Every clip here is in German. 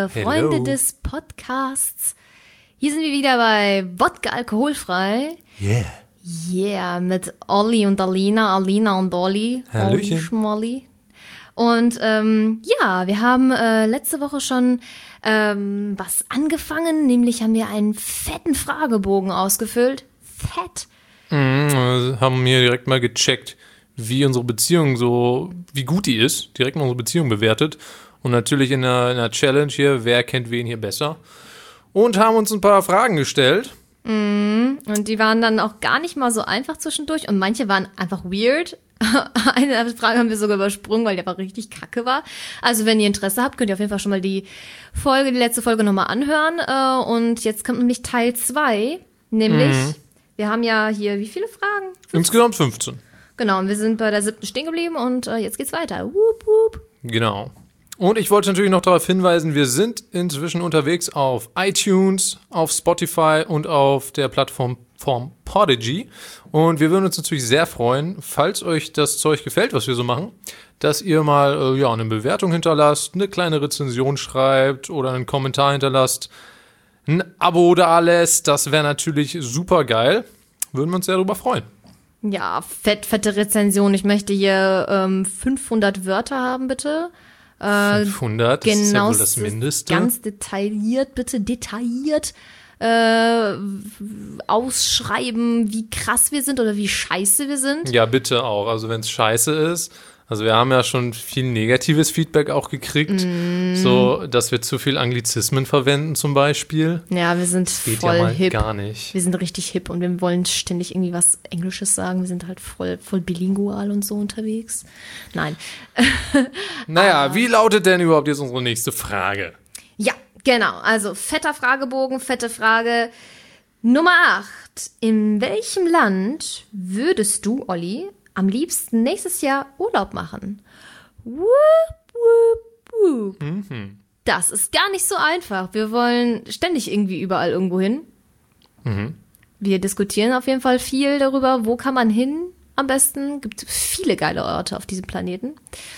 Freunde Hello. des Podcasts. Hier sind wir wieder bei Wodka alkoholfrei. Yeah, mit Olli und Alina und Olli. Hallöchen. Olli Schmolli. Und ja, wir haben letzte Woche schon was angefangen, nämlich haben wir einen fetten Fragebogen ausgefüllt. Fett. Haben hier direkt mal gecheckt, wie unsere Beziehung so, wie gut die ist. Direkt mal unsere Beziehung bewertet. Und natürlich in einer Challenge hier, wer kennt wen hier besser. Und haben uns ein paar Fragen gestellt. Und die waren dann auch gar nicht mal so einfach zwischendurch. Und manche waren einfach weird. Eine Frage haben wir sogar übersprungen, weil die einfach richtig kacke war. Also wenn ihr Interesse habt, könnt ihr auf jeden Fall schon mal die letzte Folge nochmal anhören. Und jetzt kommt nämlich Teil 2. Nämlich, wir haben ja hier wie viele Fragen? Insgesamt 15. Genau, und wir sind bei der 7. stehen geblieben und jetzt geht's weiter. Wup, wup. Genau. Und ich wollte natürlich noch darauf hinweisen, wir sind inzwischen unterwegs auf iTunes, auf Spotify und auf der Plattform Podigy. Und wir würden uns natürlich sehr freuen, falls euch das Zeug gefällt, was wir so machen, dass ihr mal eine Bewertung hinterlasst, eine kleine Rezension schreibt oder einen Kommentar hinterlasst, ein Abo da lässt. Das wäre natürlich super geil. Würden wir uns sehr darüber freuen. Ja, fette Rezension. Ich möchte hier 500 Wörter haben, bitte. 500, das ist ja wohl das Mindeste. Ganz detailliert, bitte detailliert ausschreiben, wie krass wir sind oder wie scheiße wir sind. Ja, bitte auch. Also wenn es scheiße ist. Also wir haben ja schon viel negatives Feedback auch gekriegt, so dass wir zu viel Anglizismen verwenden zum Beispiel. Ja, wir sind Geht voll ja mal hip. gar nicht. Wir sind richtig hip und wir wollen ständig irgendwie was Englisches sagen. Wir sind halt voll bilingual und so unterwegs. Nein. Naja, wie lautet denn überhaupt jetzt unsere nächste Frage? Ja, genau. Also fetter Fragebogen, fette Frage. Nummer 8. In welchem Land würdest du, Olli, am liebsten nächstes Jahr Urlaub machen? Wup, wup, wup. Das ist gar nicht so einfach. Wir wollen ständig irgendwie überall irgendwo hin. Wir diskutieren auf jeden Fall viel darüber, wo kann man hin am besten. Gibt viele geile Orte auf diesem Planeten.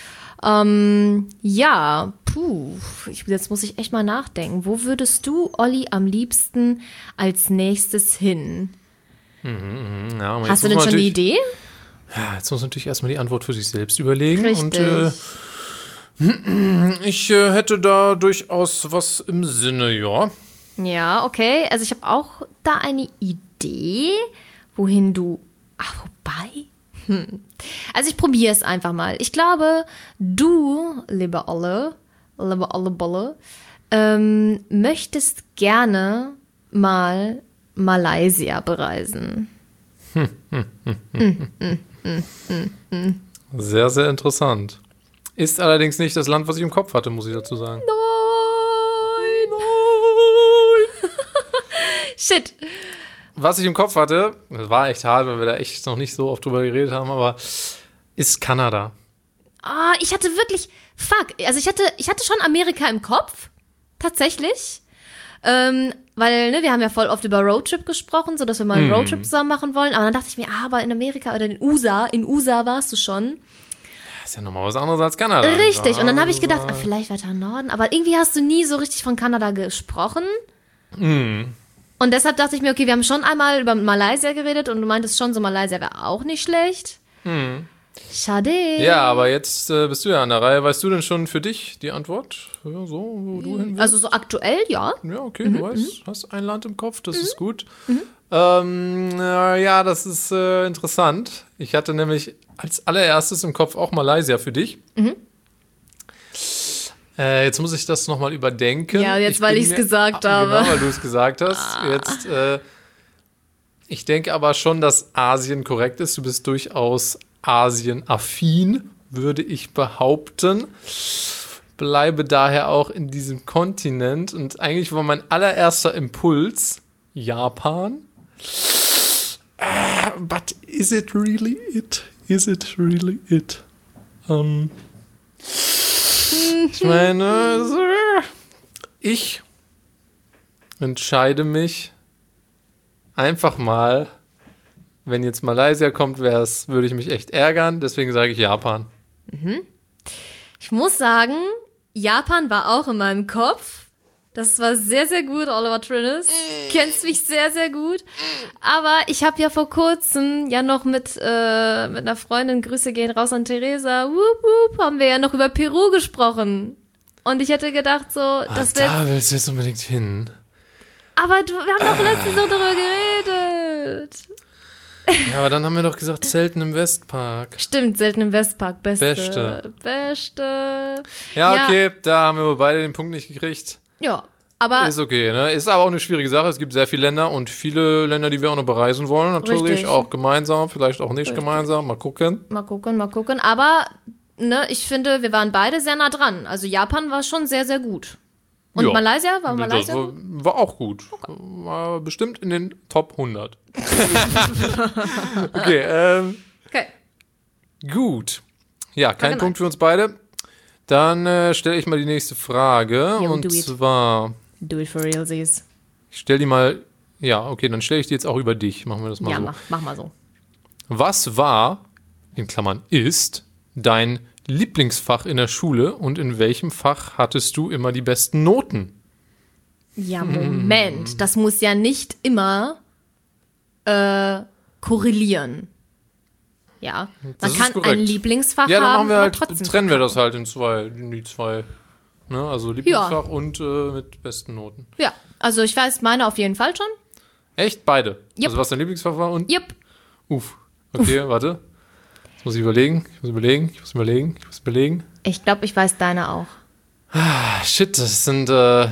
Jetzt muss ich echt mal nachdenken. Wo würdest du, Olli, am liebsten als nächstes hin? Ja, aber Hast jetzt du muss denn man schon eine Idee? Ja, jetzt muss man natürlich erstmal die Antwort für sich selbst überlegen. Richtig. Und ich hätte da durchaus was im Sinne, ja. Ja, okay. Also ich habe auch da eine Idee, wohin du... wobei... Also ich probiere es einfach mal. Ich glaube, du, liebe Olle, möchtest gerne mal Malaysia bereisen. Sehr, sehr interessant. Ist allerdings nicht das Land, was ich im Kopf hatte, muss ich dazu sagen. Nein! Shit. Was ich im Kopf hatte, das war echt hart, weil wir da echt noch nicht so oft drüber geredet haben, aber ist Kanada. Ich hatte wirklich, also ich hatte schon Amerika im Kopf, tatsächlich, weil, wir haben ja voll oft über Roadtrip gesprochen, so dass wir mal einen Roadtrip zusammen machen wollen, aber dann dachte ich mir, aber in Amerika oder in USA warst du schon. Das ist ja nochmal was anderes als Kanada. Richtig, und dann habe ich gedacht, vielleicht weiter im Norden, aber irgendwie hast du nie so richtig von Kanada gesprochen. Und deshalb dachte ich mir, okay, wir haben schon einmal über Malaysia geredet und du meintest schon, so Malaysia wäre auch nicht schlecht. Schade. Ja, aber jetzt bist du ja an der Reihe. Weißt du denn schon für dich die Antwort? Ja, so, wo du hin willst? Also so aktuell, ja. Ja, okay, du hast ein Land im Kopf, das ist gut. Ja, das ist interessant. Ich hatte nämlich als allererstes im Kopf auch Malaysia für dich. Jetzt muss ich das nochmal überdenken. Ja, jetzt, weil ich es gesagt habe. Genau, weil du es gesagt hast. Jetzt, ich denke aber schon, dass Asien korrekt ist. Du bist durchaus Asien-affin, würde ich behaupten. Bleibe daher auch in diesem Kontinent. Und eigentlich war mein allererster Impuls Japan. But is it really it? Is it really it? Ich meine, ich entscheide mich einfach mal, wenn jetzt Malaysia kommt, würde ich mich echt ärgern. Deswegen sage ich Japan. Ich muss sagen, Japan war auch in meinem Kopf. Das war sehr, sehr gut, Oliver Trillis. Kennst mich sehr, sehr gut. Aber ich habe ja vor kurzem ja noch mit einer Freundin, Grüße gehen raus an Theresa, haben wir ja noch über Peru gesprochen. Und ich hätte gedacht so, das wäre... Da willst du jetzt unbedingt hin. Aber wir haben doch letztens noch darüber geredet. Ja, aber dann haben wir doch gesagt, Zelten im Westpark. Stimmt, selten im Westpark. Beste. Ja, okay, da haben wir beide den Punkt nicht gekriegt. Ja, aber... Ist okay, ne? Ist aber auch eine schwierige Sache. Es gibt sehr viele Länder und viele Länder, die wir auch noch bereisen wollen. Natürlich Richtig. auch gemeinsam, vielleicht auch nicht gemeinsam. Mal gucken. Mal gucken. Aber, ne, ich finde, wir waren beide sehr nah dran. Also Japan war schon sehr, sehr gut. Und Ja. Malaysia? War Das Malaysia? war auch gut. Okay. War bestimmt in den Top 100. Okay, Okay. gut. Ja, kein Genau. Punkt für uns beide. Dann stelle ich mal die nächste Frage. Yo, und do it. zwar, Do it for realsies. ich stelle die mal, ja, okay, dann stelle ich die jetzt auch über dich. Machen wir das mal Ja, so. mach mal so. Was war, in Klammern ist, dein Lieblingsfach in der Schule und in welchem Fach hattest du immer die besten Noten? Ja, Moment. Das muss ja nicht immer korrelieren. Ja, Das man ist kann korrekt. ein Lieblingsfach Ja, dann haben, machen wir aber halt, trotzdem. trennen wir das halt in die zwei. Ne? Also Lieblingsfach und mit besten Noten. Ja, also ich weiß meine auf jeden Fall schon. Echt? Beide? Yep. Also was dein Lieblingsfach war und? Jupp. Uff. Okay, warte. Jetzt muss ich überlegen. Ich glaube, ich weiß deine auch. Ah, shit, da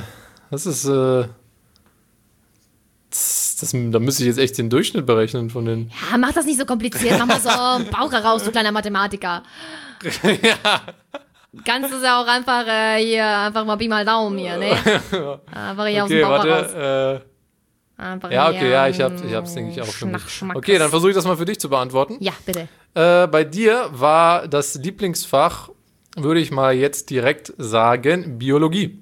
müsste ich jetzt echt den Durchschnitt berechnen von den... Ja, mach das nicht so kompliziert. Mach mal so Bauch heraus, du kleiner Mathematiker. Ja. Kannst du es ja auch einfach hier, einfach mal Pi mal Daumen hier, ne? Einfach hier aus dem Okay, Bauch heraus. warte. Einfach Ja, hier, okay, ja, ich hab's, denke ich, auch für mich. Schmackes. Okay, dann versuche ich das mal für dich zu beantworten. Ja, bitte. Bei dir war das Lieblingsfach, würde ich mal jetzt direkt sagen, Biologie.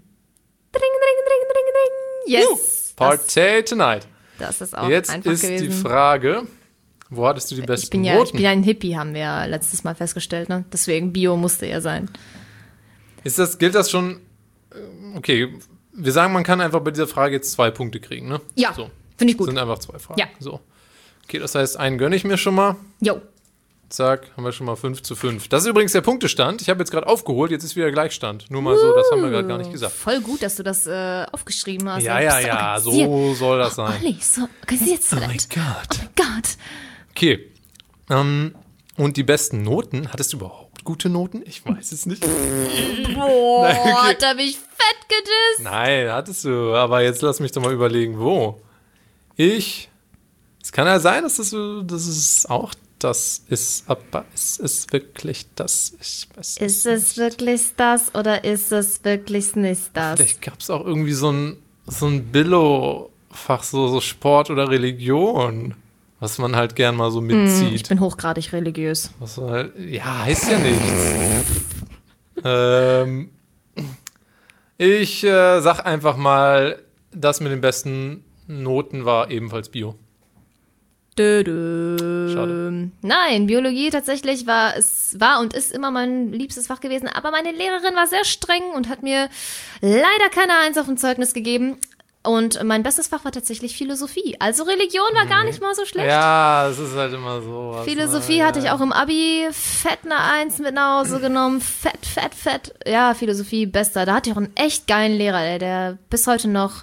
Yes. Partay tonight. Das ist auch Jetzt einfach ist gewesen. die Frage, wo hattest du die ich besten bin ja Noten? ein Hippie, haben wir ja letztes Mal festgestellt, ne? Deswegen Bio musste ja sein. Gilt das schon, okay, wir sagen, man kann einfach bei dieser Frage jetzt 2 Punkte kriegen, ne? Ja, So, finde ich gut. sind einfach 2 Fragen. Ja. So. Okay, das heißt, einen gönne ich mir schon mal. Jo. Zack, haben wir schon mal 5:5. Das ist übrigens der Punktestand. Ich habe jetzt gerade aufgeholt, jetzt ist wieder Gleichstand. Nur mal so, das haben wir gerade gar nicht gesagt. Voll gut, dass du das aufgeschrieben hast. Ja, Du ja, bist ja, organisiert. so soll das sein. Olli, so organisiert Oh mein Talent. Gott. Oh Gott. Okay. Und die besten Noten? Hattest du überhaupt gute Noten? Ich weiß es nicht. Boah, Okay. da bin ich fett gedisst. Nein, hattest du. Aber jetzt lass mich doch mal überlegen, wo. Es kann ja sein, dass es auch das ist, aber ist es wirklich das? Ich weiß Ist es wirklich das oder ist es wirklich nicht das? Vielleicht gab es auch irgendwie so ein Billo-Fach, so Sport oder Religion, was man halt gern mal so Ich mitzieht. bin hochgradig religiös. Was halt, ja, heißt ja nichts. Ich sag einfach mal, das mit den besten Noten war ebenfalls Bio. Schade. Nein, Biologie tatsächlich war und ist immer mein liebstes Fach gewesen, aber meine Lehrerin war sehr streng und hat mir leider keine 1 auf dem Zeugnis gegeben. Und mein bestes Fach war tatsächlich Philosophie. Also Religion war gar nicht mal so schlecht. Ja, es ist halt immer so. Philosophie hatte ich auch im Abi fett eine 1 mit nach Hause genommen. Fett. Ja, Philosophie, bester. Da hatte ich auch einen echt geilen Lehrer, ey, der bis heute noch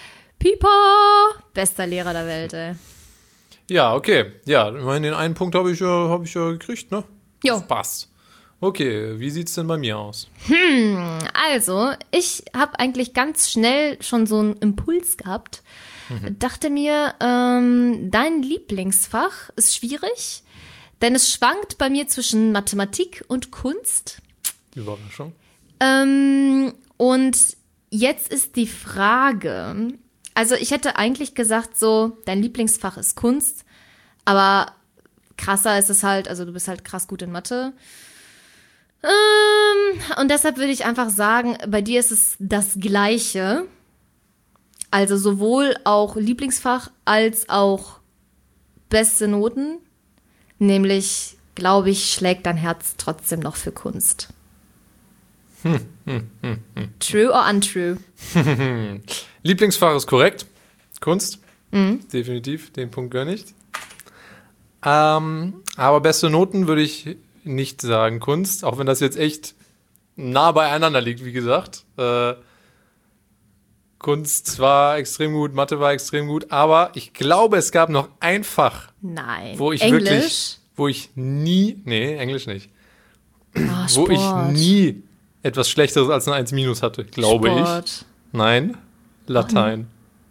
bester Lehrer der Welt, ey. Ja, okay. Ja, immerhin den einen Punkt habe ich ja gekriegt, ne? Jo. Passt. Okay, wie sieht's denn bei mir aus? Also, ich habe eigentlich ganz schnell schon so einen Impuls gehabt. Dachte mir, dein Lieblingsfach ist schwierig, denn es schwankt bei mir zwischen Mathematik und Kunst. Überraschung. Und jetzt ist die Frage, also ich hätte eigentlich gesagt so, dein Lieblingsfach ist Kunst, aber krasser ist es halt, also du bist halt krass gut in Mathe. Und deshalb würde ich einfach sagen, bei dir ist es das Gleiche. Also sowohl auch Lieblingsfach als auch beste Noten. Nämlich, glaube ich, schlägt dein Herz trotzdem noch für Kunst. True or untrue? Lieblingsfach ist korrekt. Kunst. Definitiv, den Punkt gönne ich. Aber beste Noten würde ich nicht sagen Kunst, auch wenn das jetzt echt nah beieinander liegt, wie gesagt. Kunst war extrem gut, Mathe war extrem gut, aber ich glaube, es gab noch ein Fach, Nein. wo ich Englisch? Englisch nicht, Oh, wo ich Sport. nie etwas Schlechteres als eine 1- hatte, glaube Sport. ich. Nein, Latein.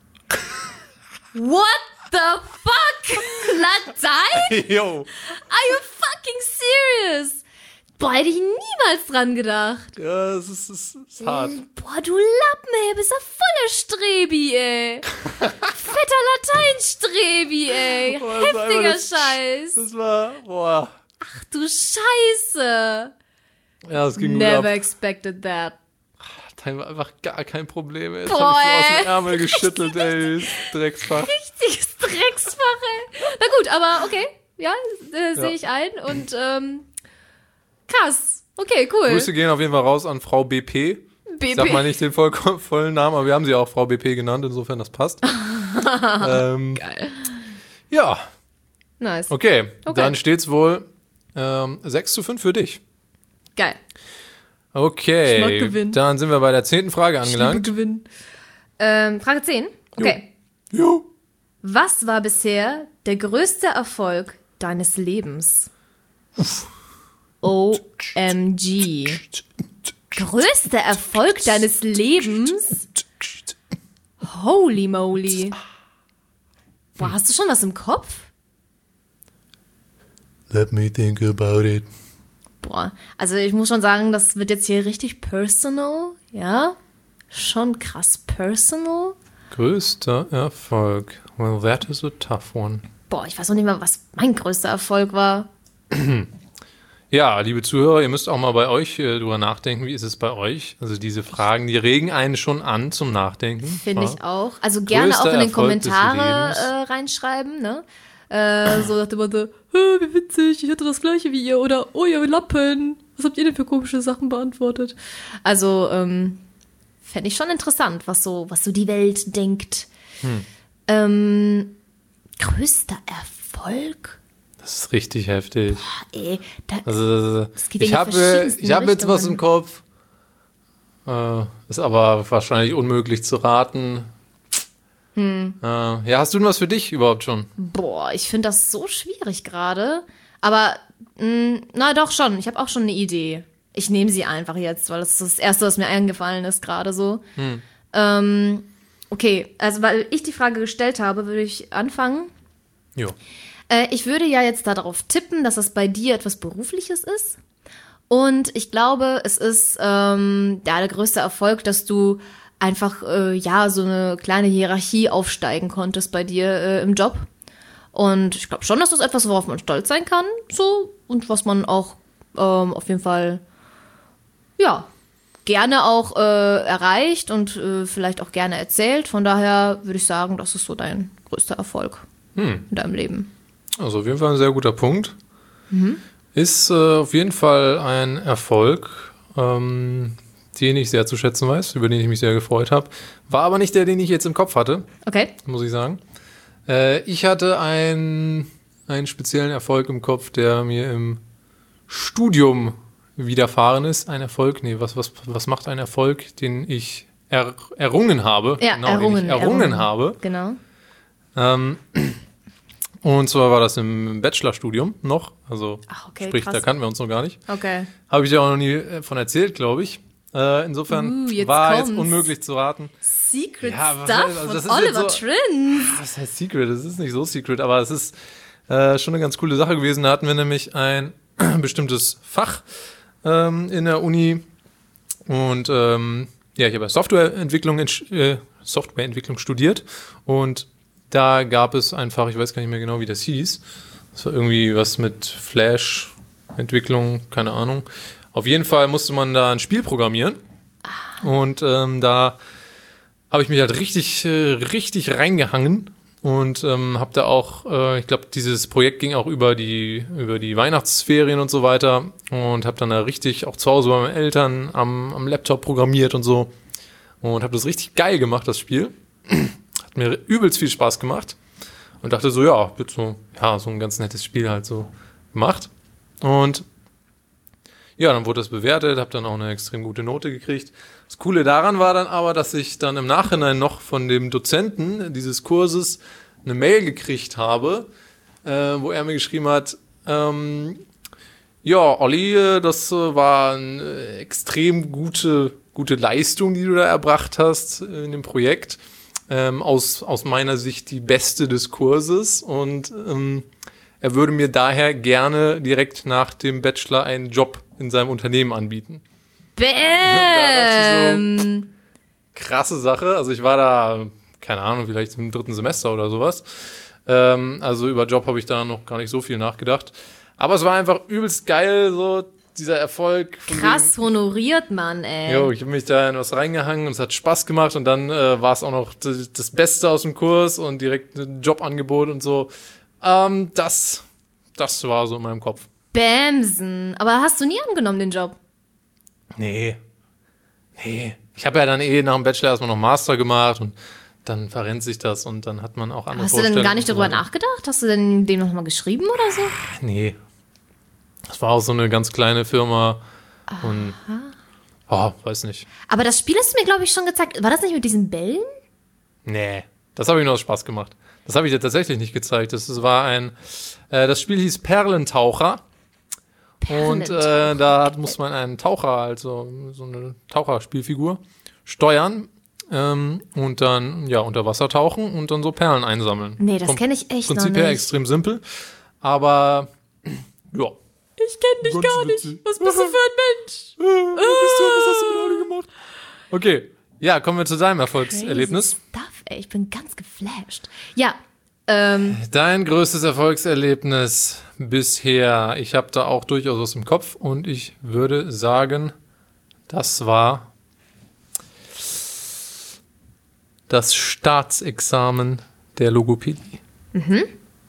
What the fuck? Latein? Jo. Are you fucking serious? Boah, hätte ich niemals dran gedacht. Ja, es ist hart. Boah, du Lappen, ey, bist ja voller Strebi, ey. Fetter Lateinstrebi, ey. Boah, das war einfach Heftiger das- Scheiß. Das war, boah. Ach du Scheiße. Ja, es ging Never gut ab. expected that. Latein war einfach gar kein Problem, ey. Jetzt Boah, hab ich so aus ey. dem Ärmel geschüttelt, ey. Das Drecksfach. Richtiges Drecksfach, ey. Na gut, aber okay. Ja, sehe ich ein. Und, krass. Okay, cool. Grüße gehen auf jeden Fall raus an Frau BP. Ich sag mal nicht den vollen Namen, aber wir haben sie auch Frau BP genannt, insofern das passt. Geil. Ja, Nice. okay. Dann steht's wohl 6:5 für dich. Geil. Ich Okay, mag gewinnen. dann sind wir bei der 10. Frage angelangt. Gewinnen. Frage 10. Okay. Jo. Was war bisher der größte Erfolg deines Lebens? OMG. Größter Erfolg deines Lebens? Holy moly. Boah, hast du schon was im Kopf? Let me think about it. Boah, also ich muss schon sagen, das wird jetzt hier richtig personal, ja? Schon krass personal. Größter Erfolg. Well, that is a tough one. Boah, ich weiß noch nicht mal, was mein größter Erfolg war. Ja, liebe Zuhörer, ihr müsst auch mal bei euch drüber nachdenken. Wie ist es bei euch? Also diese Fragen, die regen einen schon an zum Nachdenken. Finde ich auch. Also gerne Größter auch in den Erfolg des Kommentare Lebens. Reinschreiben, ne? So nach dem Motto, wie witzig, ich hatte das gleiche wie ihr. Oder, oh, ihr Lappen, was habt ihr denn für komische Sachen beantwortet? Also, fände ich schon interessant, was so die Welt denkt. Größter Erfolg? Das ist richtig heftig. Ey, Also, geht ja ich in habe verschiedensten jetzt was Richtungen. im Kopf. Ist aber wahrscheinlich unmöglich zu raten. Ja, hast du denn was für dich überhaupt schon? boah, ich finde das so schwierig gerade. Aber, na doch schon, ich habe auch schon eine Idee. Ich nehme sie einfach jetzt, weil das ist das Erste, was mir eingefallen ist gerade so. Okay, also weil ich die Frage gestellt habe, würde ich anfangen. Jo. Ich würde ja jetzt darauf tippen, dass das bei dir etwas Berufliches ist. Und ich glaube, es ist der größte Erfolg, dass du einfach so eine kleine Hierarchie aufsteigen konntest bei dir im Job. Und ich glaube schon, dass das etwas, worauf man stolz sein kann, so, und was man auch auf jeden Fall gerne auch erreicht und vielleicht auch gerne erzählt. Von daher würde ich sagen, das ist so dein größter Erfolg in deinem Leben. Also auf jeden Fall ein sehr guter Punkt. Ist auf jeden Fall ein Erfolg, den ich sehr zu schätzen weiß, über den ich mich sehr gefreut habe. War aber nicht der, den ich jetzt im Kopf hatte, Okay. muss ich sagen. Ich hatte einen speziellen Erfolg im Kopf, der mir im Studium widerfahren ist. Ein Erfolg, was macht ein Erfolg, den ich errungen habe? Ja, den ich errungen habe. Genau. Und zwar war das im Bachelorstudium noch. Also Ach, okay, sprich, krass. da kannten wir uns noch gar nicht. Okay. Habe ich dir auch noch nie von erzählt, glaube ich. Insofern Jetzt war kommt's. jetzt unmöglich zu raten. Secret Ja, was- Stuff also das von ist jetzt Oliver so- Trins. Was heißt Secret? Es ist nicht so Secret, aber es ist schon eine ganz coole Sache gewesen. Da hatten wir nämlich ein bestimmtes Fach in der Uni. Und ich habe ja Softwareentwicklung studiert. Und da gab es ein Fach, ich weiß gar nicht mehr genau, wie das hieß. Das war irgendwie was mit Flash-Entwicklung, keine Ahnung. Auf jeden Fall musste man da ein Spiel programmieren. Und da habe ich mich halt richtig reingehangen und habe da auch, ich glaube, dieses Projekt ging auch über die Weihnachtsferien und so weiter und habe dann da richtig auch zu Hause bei meinen Eltern am Laptop programmiert und so und habe das richtig geil gemacht, das Spiel. Hat mir übelst viel Spaß gemacht und dachte so, ja, wird so ein ganz nettes Spiel halt so gemacht und ja, dann wurde das bewertet, habe dann auch eine extrem gute Note gekriegt. Das Coole daran war dann aber, dass ich dann im Nachhinein noch von dem Dozenten dieses Kurses eine Mail gekriegt habe, wo er mir geschrieben hat, ja, Olli, das war eine extrem gute Leistung, die du da erbracht hast in dem Projekt. Aus meiner Sicht die beste des Kurses und er würde mir daher gerne direkt nach dem Bachelor einen Job in seinem Unternehmen anbieten. Bäm! So, krasse Sache. Also ich war da, keine Ahnung, vielleicht im 3. Semester oder sowas. Also über Job habe ich da noch gar nicht so viel nachgedacht. Aber es war einfach übelst geil, so dieser Erfolg. Krass honoriert, Mann, ey. Jo, ich habe mich da in was reingehangen und es hat Spaß gemacht und dann war es auch noch das Beste aus dem Kurs und direkt ein Jobangebot und so. Das war so in meinem Kopf. Bämsen. Aber hast du nie angenommen, den Job? Nee. Ich habe ja dann nach dem Bachelor erstmal noch Master gemacht und dann verrennt sich das und dann hat man auch andere Hast du denn gar nicht darüber nachgedacht? Hast du denn dem noch mal geschrieben oder so? Nee. Das war auch so eine ganz kleine Firma und weiß nicht. Aber das Spiel hast du mir, glaube ich, schon gezeigt. War das nicht mit diesen Bällen? Nee, das habe ich nur aus Spaß gemacht. Das habe ich dir tatsächlich nicht gezeigt. Das war das Spiel hieß Perlentaucher. Und da muss man einen Taucher, also so eine Taucherspielfigur, steuern und dann unter Wasser tauchen und dann so Perlen einsammeln. Nee, das kenne ich echt noch Prinzip nicht. her extrem simpel, aber ja. Ich kenne dich gar nicht. Was bist du für ein Mensch? Was hast du gerade gemacht? Okay, ja, kommen wir zu deinem Erfolgserlebnis. Crazy stuff, ey. Ich bin ganz geflasht. Ja, Dein größtes Erfolgserlebnis bisher. Ich habe da auch durchaus was im Kopf und ich würde sagen, das war das Staatsexamen der Logopädie. Mhm.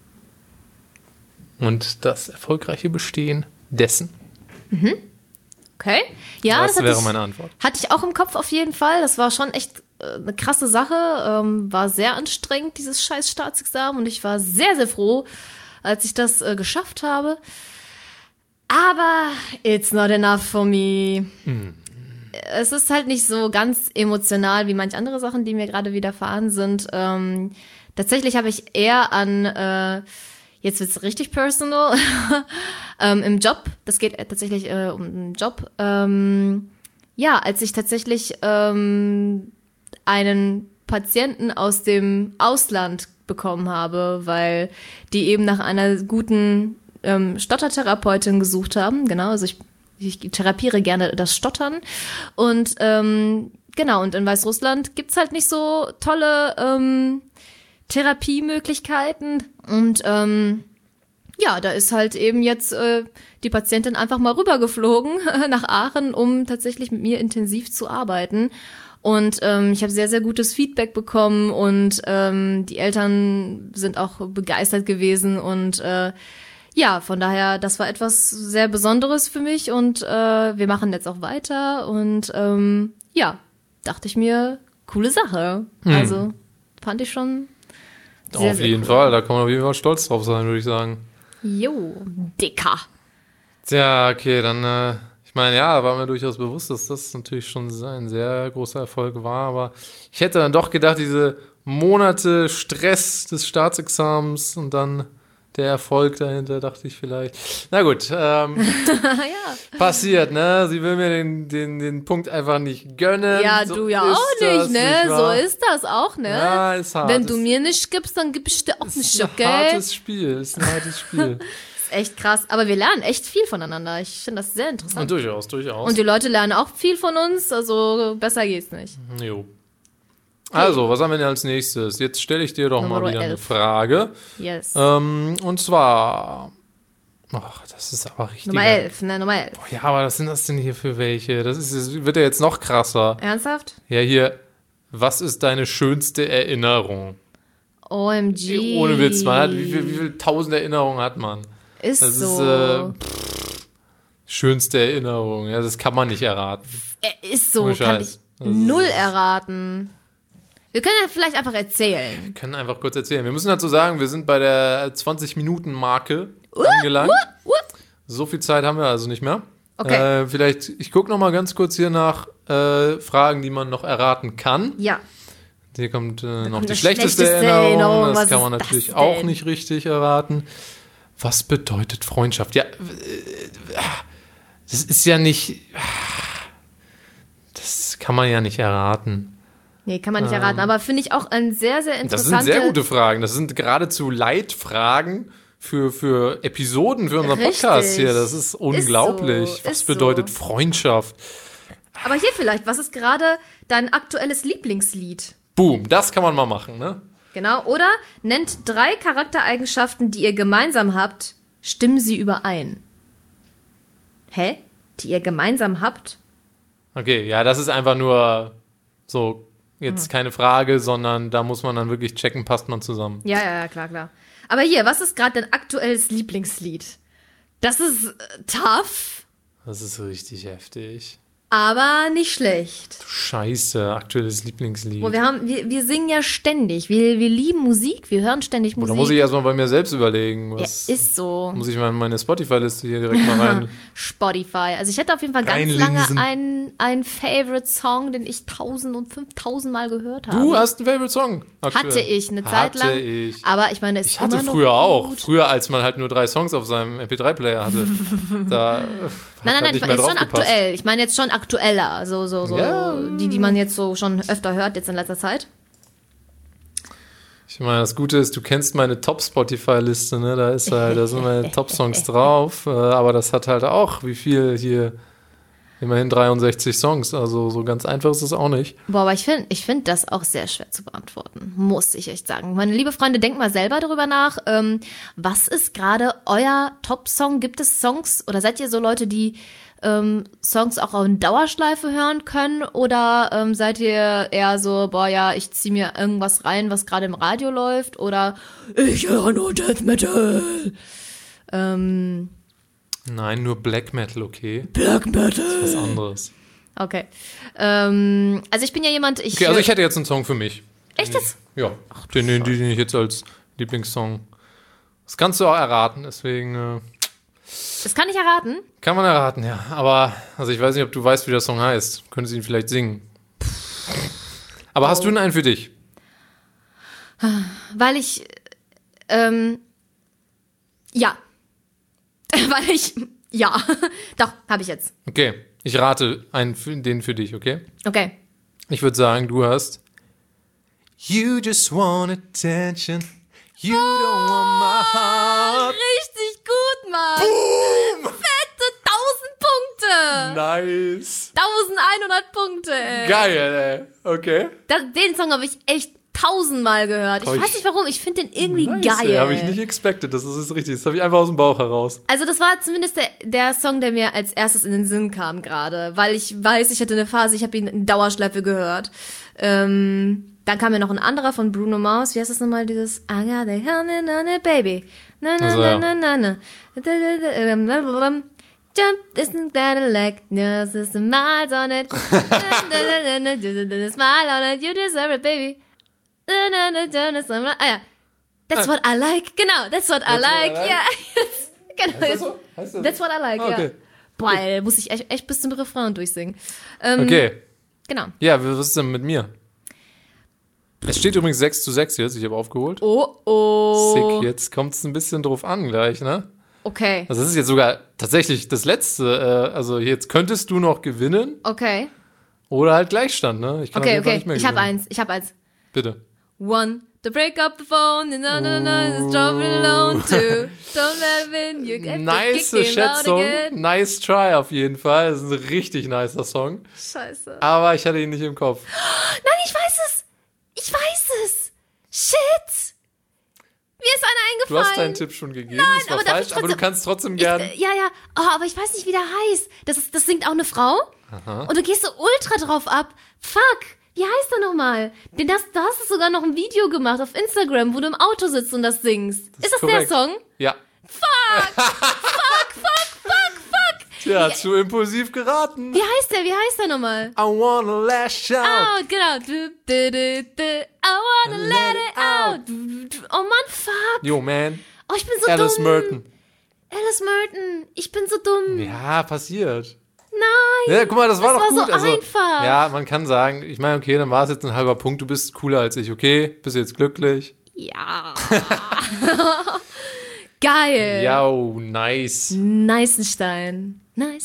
Und das erfolgreiche Bestehen dessen. Mhm. Okay. Ja, das wäre meine Antwort. Hatte ich auch im Kopf auf jeden Fall. Das war schon echt eine krasse Sache. War sehr anstrengend, dieses scheiß Staatsexamen. Und ich war sehr, sehr froh, als ich das geschafft habe. Aber it's not enough for me. Es ist halt nicht so ganz emotional wie manch andere Sachen, die mir gerade widerfahren sind. Tatsächlich habe ich eher an jetzt wird's richtig personal. Im Job, das geht tatsächlich um einen Job. Als ich tatsächlich einen Patienten aus dem Ausland bekommen habe, weil die eben nach einer guten Stottertherapeutin gesucht haben. Genau, also ich therapiere gerne das Stottern. Und und in Weißrussland gibt's halt nicht so tolle Therapiemöglichkeiten und da ist halt eben jetzt die Patientin einfach mal rübergeflogen nach Aachen, um tatsächlich mit mir intensiv zu arbeiten. Und ich habe sehr, sehr gutes Feedback bekommen und die Eltern sind auch begeistert gewesen und von daher, das war etwas sehr Besonderes für mich und wir machen jetzt auch weiter und dachte ich mir, coole Sache. Also fand ich schon sehr, auf jeden Fall, da kann man auf jeden Fall stolz drauf sein, würde ich sagen. Jo, Dicker. Tja, okay, dann, ich meine, ja, war mir durchaus bewusst, dass das natürlich schon ein sehr großer Erfolg war, aber ich hätte dann doch gedacht, diese Monate Stress des Staatsexamens und dann der Erfolg dahinter, dachte ich vielleicht. Na gut, passiert, ne? Sie will mir den Punkt einfach nicht gönnen. Ja, so du ja auch nicht, ne? So ist das auch, ne? Ja, ist hart. Wenn du mir nicht gibst, dann gib ich dir auch nicht, okay? Ist ein hartes Spiel. Ist echt krass. Aber wir lernen echt viel voneinander. Ich finde das sehr interessant. Und durchaus. Und die Leute lernen auch viel von uns, also besser geht's nicht. Jo. Also, was haben wir denn als nächstes? Jetzt stelle ich dir doch Nummer mal wieder 11. eine Frage. Yes. Und zwar, das ist aber richtig. Nummer 11, ne? Nummer 11. Ja, aber was sind das denn hier für welche? Das wird ja jetzt noch krasser. Ernsthaft? Ja, hier, was ist deine schönste Erinnerung? OMG. Ohne Witz, man hat, wie viel tausend Erinnerungen hat man? Ist Das so. ist schönste Erinnerung. Ja, das kann man nicht erraten. Ist so, Ohne kann Scheiß. ich null erraten. Wir können ja vielleicht einfach erzählen. Wir können einfach kurz erzählen. Wir müssen dazu sagen, wir sind bei der 20-Minuten-Marke angelangt. So viel Zeit haben wir also nicht mehr. Okay. Vielleicht, ich gucke noch mal ganz kurz hier nach Fragen, die man noch erraten kann. Ja. Hier kommt noch kommt die das schlechteste schlechteste Erinnerung. Erinnerung. Das Was kann man ist natürlich das auch denn? nicht richtig erraten. Was bedeutet Freundschaft? Ja, das ist ja nicht... Das kann man ja nicht erraten. Nee, kann man nicht erraten. Aber finde ich auch ein sehr, sehr Das interessantes... sind sehr gute Fragen. Das sind geradezu Leitfragen für Episoden, für unseren Richtig. Podcast hier. Das ist unglaublich. so, Was ist bedeutet so. Freundschaft? Aber hier vielleicht, was ist gerade dein aktuelles Lieblingslied? Boom, das kann man mal machen, ne? Genau. Oder nennt 3 Charaktereigenschaften, die ihr gemeinsam habt. Stimmen sie überein. Hä? Die ihr gemeinsam habt? Okay, ja, das ist einfach nur so, jetzt keine Frage, sondern da muss man dann wirklich checken, passt man zusammen. Ja, klar. Aber hier, was ist gerade dein aktuelles Lieblingslied? Das ist tough, Das ist richtig heftig. aber nicht schlecht. Scheiße, aktuelles Lieblingslied. Boah, wir singen ja ständig. Wir lieben Musik, wir hören ständig Da Musik. muss ich erstmal bei mir selbst überlegen. Ja, Was ist so. muss ich mal in meine Spotify-Liste hier direkt mal rein? Spotify. Also ich hätte auf jeden Fall ganz Reinlinsen. lange einen Favorite-Song, den ich 1000 und 5000 Mal gehört habe. Du hast einen Favorite-Song aktuell. Hatte ich eine Zeit lang. Hatte ich. Aber ich meine, es ist Ich hatte immer noch früher auch. gut. Früher, als man halt nur 3 Songs auf seinem MP3-Player hatte. Da Nein, hat ich nicht meine mehr jetzt schon drauf gepasst. aktuell. Ich meine jetzt schon aktueller. So Ja. die man jetzt so schon öfter hört, jetzt in letzter Zeit. Ich meine, das Gute ist, du kennst meine Top-Spotify-Liste, ne? Da sind meine Top-Songs drauf. Aber das hat halt auch, wie viel hier? Immerhin 63 Songs. Also so ganz einfach ist es auch nicht. Boah, aber ich find das auch sehr schwer zu beantworten. Muss ich echt sagen. Meine liebe Freunde, denkt mal selber darüber nach. Was ist gerade euer Top-Song? Gibt es Songs oder seid ihr so Leute, die Songs auch in Dauerschleife hören können? Oder seid ihr eher so, boah, ja, ich zieh mir irgendwas rein, was gerade im Radio läuft? Oder ich höre nur Death Metal. Nein, nur Black Metal, okay? Black Metal. Was anderes. Okay. Also ich bin ja jemand, Okay, also ich hätte jetzt einen Song für mich. Echt jetzt? Ja, den ich jetzt als Lieblingssong. Das kannst du auch erraten, deswegen Das kann ich erraten. kann man erraten, ja. Aber, also ich weiß nicht, ob du weißt, wie der Song heißt. Könntest du ihn vielleicht singen. Aber hast du einen für dich? Weil ich, ja. Weil ich, ja. Doch, habe ich jetzt. Okay, ich rate den für dich, okay? Okay. Ich würde sagen, du hast You just want attention. You don't want my heart. Richtig gut, Mann. Boom! Fette 1000 Punkte. Nice. 1100 Punkte, ey. Geil, ey. Okay. Den Song habe ich echt 1000-mal gehört. Ich Hab weiß ich- nicht warum, ich finde den irgendwie Nice, geil. Habe ich nicht expected, das ist richtig. Das habe ich einfach aus dem Bauch heraus. Also das war zumindest der Song, der mir als erstes in den Sinn kam gerade, weil ich weiß, ich hatte eine Phase, ich habe ihn in Dauerschleife gehört. Dann kam mir noch ein anderer von Bruno Mars. Wie heißt das nochmal, dieses I got the honey, honey, baby. Na, na, Also, na, ja. na, na, na. Jump, isn't that a leg? No, there's some miles on it. Smile on it, you deserve it, baby. Ah ja. That's what I like. Genau, that's what I That's what I like. like? Ja. Genau. Heißt das? That's what I like, Ah, okay. ja. Boah, ey, muss ich echt bis zum Refrain durchsingen. Okay. Genau. Ja, was ist denn mit mir? Es steht übrigens 6:6 jetzt, ich habe aufgeholt. Oh. Sick, jetzt kommt es ein bisschen drauf an gleich, ne? Okay. Also das ist jetzt sogar tatsächlich das Letzte. Also jetzt könntest du noch gewinnen Okay. oder halt Gleichstand, ne? Ich kann auf Okay, jeden Fall okay. nicht mehr Ich habe gewinnen. eins. Bitte. One, to break up the phone, no, drop it alone. Two, don't let in, you get Nice the kick out Schätzung. again. Nice try auf jeden Fall. Das ist ein richtig nicer Song. Scheiße. Aber ich hatte ihn nicht im Kopf. Nein, ich weiß es. Shit. Mir ist einer Du eingefallen. hast deinen Tipp schon gegeben. Nein, das war aber darf falsch, ich aber du trotzdem- kannst trotzdem gern. Ja. Oh, aber ich weiß nicht, wie der heißt. Das singt auch eine Frau. Aha. Und du gehst so ultra drauf ab. Fuck. Wie heißt er nochmal? Da hast du sogar noch ein Video gemacht auf Instagram, wo du im Auto sitzt und das singst. Ist das korrekt. der Song? Ja. Fuck! Tja, zu impulsiv geraten. Wie heißt der nochmal? I wanna lash out. Out, genau. I wanna let it out. Oh Mann, fuck. Yo, man. Oh, ich bin so Alice dumm. Merton. Alice Merton. Ich bin so dumm. Ja, passiert. Nein. Ja, guck mal, das war doch war gut. so einfach. Ja, man kann sagen, ich meine, okay, dann war es jetzt ein halber Punkt, du bist cooler als ich, okay? Bist du jetzt glücklich? Ja. Geil. Ja, nice. Neißenstein.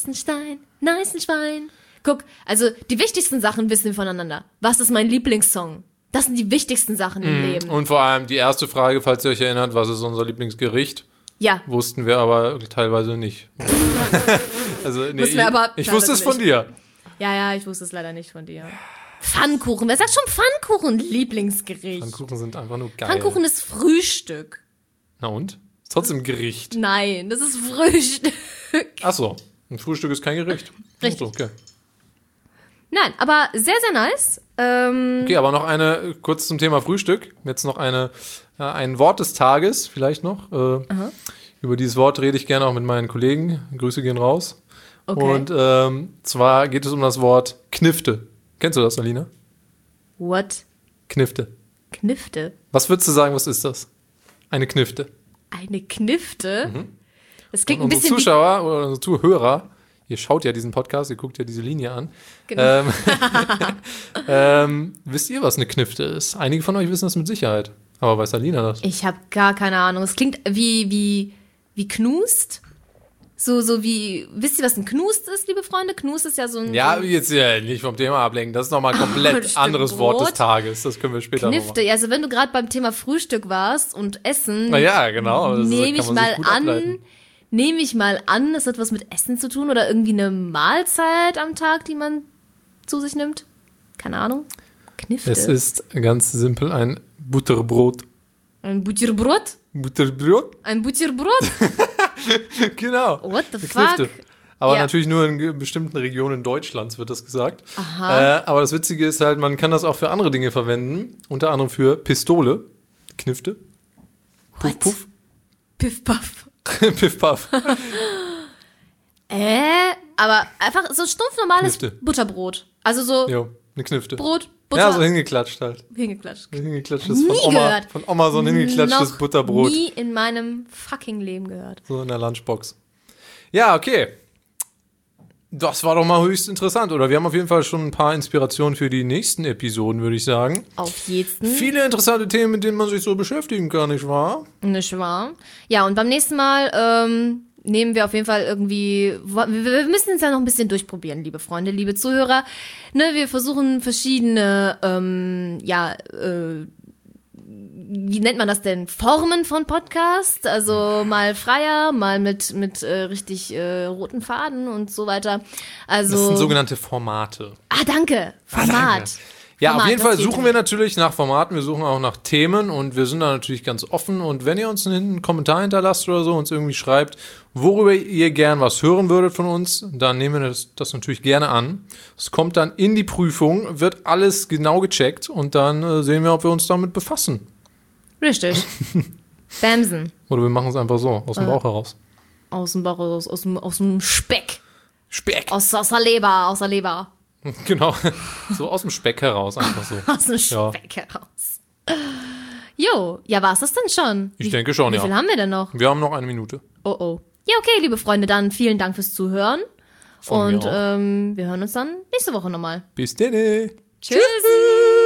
Guck, also die wichtigsten Sachen wissen wir voneinander. Was ist mein Lieblingssong? Das sind die wichtigsten Sachen im Leben. Und vor allem die erste Frage, falls ihr euch erinnert, was ist unser Lieblingsgericht? Ja. Wussten wir aber teilweise nicht. Also, nee, Wussten wir aber ich wusste es von nicht. dir. Ja, ich wusste es leider nicht von dir. Pfannkuchen. Wer sagt schon Pfannkuchen? Lieblingsgericht. Pfannkuchen sind einfach nur geil. Pfannkuchen ist Frühstück. Na und? Ist trotzdem Gericht. Nein, das ist Frühstück. Ach so, ein Frühstück ist kein Gericht. Richtig. Ach so, okay. Nein, aber sehr, sehr nice. Okay, aber noch kurz zum Thema Frühstück. Jetzt noch ein Wort des Tages, vielleicht noch. Über dieses Wort rede ich gerne auch mit meinen Kollegen. Grüße gehen raus. Okay. Und zwar geht es um das Wort Knifte. Kennst du das, Alina? What? Knifte. Knifte? Was würdest du sagen, was ist das? Eine Knifte. Eine Knifte? Das klingt Und ein unsere bisschen Zuschauer oder unsere Zuhörer, ihr schaut ja diesen Podcast, ihr guckt ja diese Linie an. Genau. Wisst ihr, was eine Knifte ist? Einige von euch wissen das mit Sicherheit. Aber weiß Alina das? Ich habe gar keine Ahnung. Es klingt wie Knust. So wie, wisst ihr, was ein Knust ist, liebe Freunde? Knust ist ja so ein... Ja, so ein jetzt nicht vom Thema ablenken. Das ist nochmal ein komplett Stück anderes Wort des Brot. Tages. Das können wir später noch Knifte. machen. Also wenn du gerade beim Thema Frühstück warst und Essen, Na ja, genau. Das nehme kann ich man sich gut ableiten. mal an, das hat was mit Essen zu tun oder irgendwie eine Mahlzeit am Tag, die man zu sich nimmt. Keine Ahnung. Knifte. Es ist ganz simpel ein Butterbrot. Ein Butterbrot? Butterbrot? Ein Butterbrot? Genau. What the Eine fuck? Knifte. Aber Ja. natürlich nur in bestimmten Regionen Deutschlands wird das gesagt. Aha. Aber das Witzige ist halt, man kann das auch für andere Dinge verwenden. Unter anderem für Pistole, Knifte, Puff What? Puff, Piff Puff. Piff Puff. Aber einfach so stumpf normales Knifte. Butterbrot. Also so Jo, eine Knifte. Brot, Butter, Ja, so hingeklatscht halt. hingeklatscht. Hingeklatschtes Nie von Oma. gehört. Von Oma so ein hingeklatschtes Noch Butterbrot. nie in meinem fucking Leben gehört. So in der Lunchbox. Ja, okay. Das war doch mal höchst interessant, oder? Wir haben auf jeden Fall schon ein paar Inspirationen für die nächsten Episoden, würde ich sagen. Auf jeden. Viele interessante Themen, mit denen man sich so beschäftigen kann, nicht wahr? Nicht wahr? Ja, und beim nächsten Mal nehmen wir auf jeden Fall irgendwie, wir müssen es ja noch ein bisschen durchprobieren, liebe Freunde, liebe Zuhörer. Ne, wir versuchen verschiedene, wie nennt man das denn? Formen von Podcast. Also mal freier, mal mit richtig roten Faden und so weiter. Also. Das sind sogenannte Formate. Danke. Format. Danke. Ja, Format, auf jeden das Fall fehlt suchen mir. wir natürlich nach Formaten, wir suchen auch nach Themen und wir sind da natürlich ganz offen. Und wenn ihr uns einen Kommentar hinterlasst oder so, uns irgendwie schreibt, worüber ihr gern was hören würdet von uns, dann nehmen wir das natürlich gerne an. Es kommt dann in die Prüfung, wird alles genau gecheckt und dann sehen wir, ob wir uns damit befassen. Richtig. Bamsen. Oder wir machen es einfach so, aus dem Bauch heraus. Aus dem Bauch, aus dem Speck. Speck. Aus der Leber. Genau. So aus dem Speck heraus, einfach so. Aus dem Speck heraus. Jo, ja, war's das denn schon? Ich denke schon, Wie ja. viel haben wir denn noch? Wir haben noch eine Minute. Oh. Ja, okay, liebe Freunde, dann vielen Dank fürs Zuhören. Von mir Und auch. wir hören uns dann nächste Woche nochmal. Bis dann. Tschüssi!